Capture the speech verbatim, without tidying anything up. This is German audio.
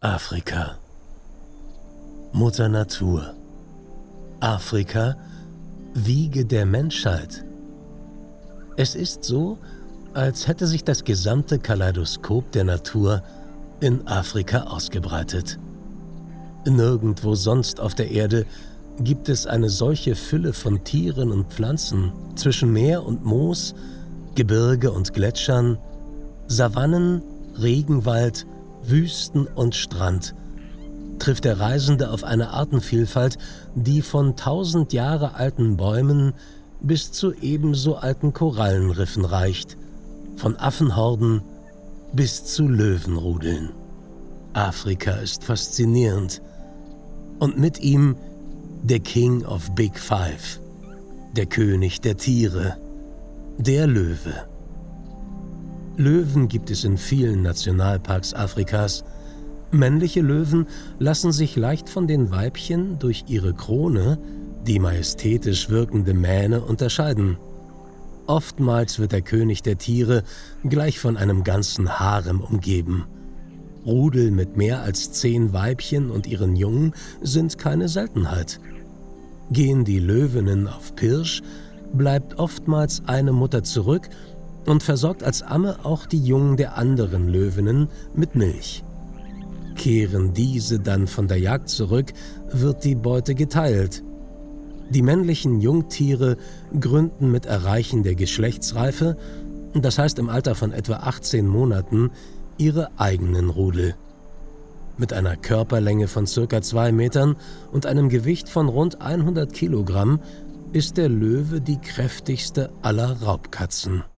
Afrika. Mutter Natur. Afrika, Wiege der Menschheit. Es ist so, als hätte sich das gesamte Kaleidoskop der Natur in Afrika ausgebreitet. Nirgendwo sonst auf der Erde gibt es eine solche Fülle von Tieren und Pflanzen zwischen Meer und Moos, Gebirge und Gletschern, Savannen, Regenwald, Wüsten und Strand, trifft der Reisende auf eine Artenvielfalt, die von tausend Jahre alten Bäumen bis zu ebenso alten Korallenriffen reicht, von Affenhorden bis zu Löwenrudeln. Afrika ist faszinierend und mit ihm der King of Big Five, der König der Tiere, der Löwe. Löwen gibt es in vielen Nationalparks Afrikas. Männliche Löwen lassen sich leicht von den Weibchen durch ihre Krone, die majestätisch wirkende Mähne, unterscheiden. Oftmals wird der König der Tiere gleich von einem ganzen Harem umgeben. Rudel mit mehr als zehn Weibchen und ihren Jungen sind keine Seltenheit. Gehen die Löwinnen auf Pirsch, bleibt oftmals eine Mutter zurück und versorgt als Amme auch die Jungen der anderen Löwinnen mit Milch. Kehren diese dann von der Jagd zurück, wird die Beute geteilt. Die männlichen Jungtiere gründen mit Erreichen der Geschlechtsreife, das heißt im Alter von etwa achtzehn Monaten, ihre eigenen Rudel. Mit einer Körperlänge von circa zwei Metern und einem Gewicht von rund hundert Kilogramm ist der Löwe die kräftigste aller Raubkatzen.